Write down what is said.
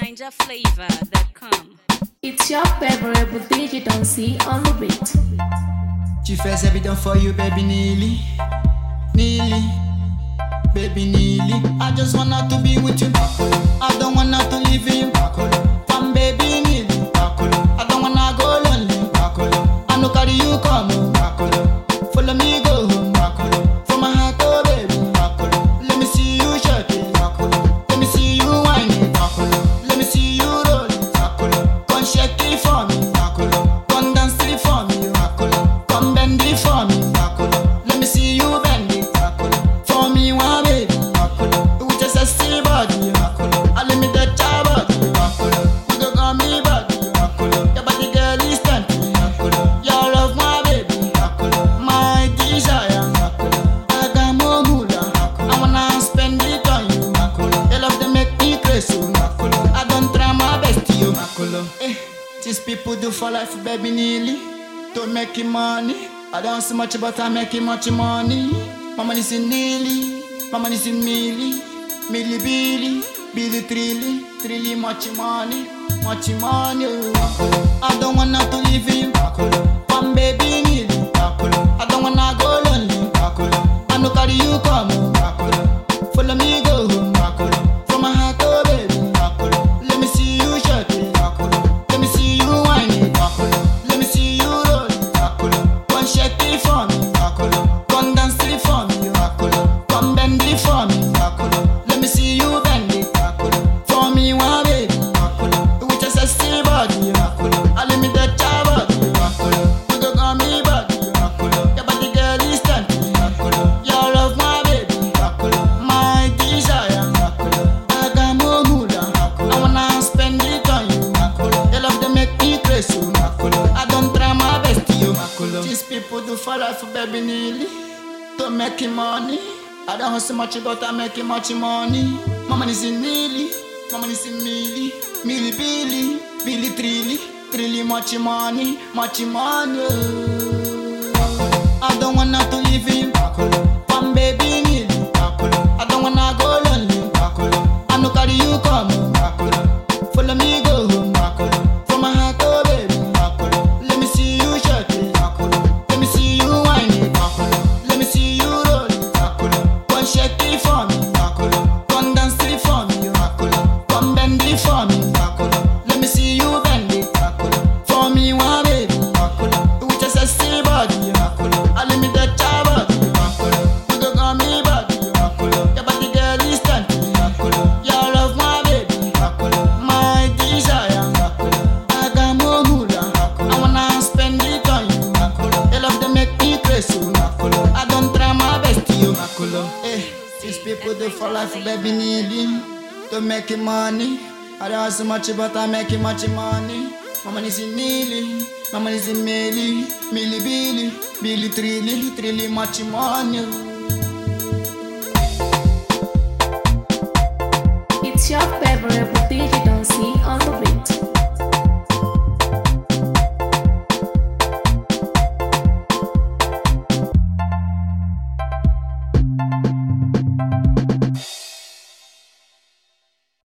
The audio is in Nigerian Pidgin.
NinjaFlavor.com. It's your favorite digital C on the beat. She first everything for you, baby Neely. Neely, baby Neely. I just want her to be with you. I don't want her to leave you. I'm baby Neely. I don't wanna go lonely. I know carry you come. Follow me go home. For my heart, oh baby. Let me see you shake it. Let me see you whine it. Let me see you roll it. Come shake it for me. Come dance it for me. Come bend it for me. Let me see you bend it. For me, one baby. With your sexy body. I let me touch your body. You go call me body. Your body girl is tempting. Your love, my baby. My desire. I got more moolah. I wanna spend it on you. Your love they make me crazy. I don't try my best to you. These people do for life, baby Neely. Don't make it money. I don't see much, but I make it much money. Mama is in Neely. Mama is in Millie. Millie Billy. Billy Trilly. Trilly much money. Much money. I don't wanna to leave you. Come baby Neely. I don't wanna go lonely. I know carry you come. Follow me go home. For my heart, oh baby. Let me see you shake it. Let me see you whine it. Let me see you roll it. Come shake it for me. Come dance it for me. Come bend it for me. Let me see you bend it. For me, one baby. With your sexy body. I let me touch your body. You go call me body. Your body girl is tempting. Your love, my baby. My desire. I got more moolah. I wanna spend it on you. Your love they make me crazy. I don't try my best to you. These people do for life, baby Neely. Don't make it money. I don't hustle much, but I make it much money. Mama is in Neely. Mama is in Millie. Millie Billy. Billy Trilly. Trilly much money. Much money. I don't wanna to leave you. Come baby Neely. I don't wanna go lonely. I know carry you come. Follow me go home. For my heart, oh baby. Let me see you shake it. Let me see you whine it. Let me see you roll it. Come shake it for me. Come dance it for me. Come bend it for me. Let me see you bend it. For me, one baby. With your sexy body. I let me touch your body. You go call me body. Your body girl is tempting. Your love, my baby. My desire. I got more moolah. I wanna spend it on you. Your love they make me crazy. I don't try my best to you. These people they for life, baby Neely. Don't make it money. I don't hustle much, but I make it much money. Mama is in Neely. Mama is in Millie. Millie Billy. Billy Trilly. Trilly much money.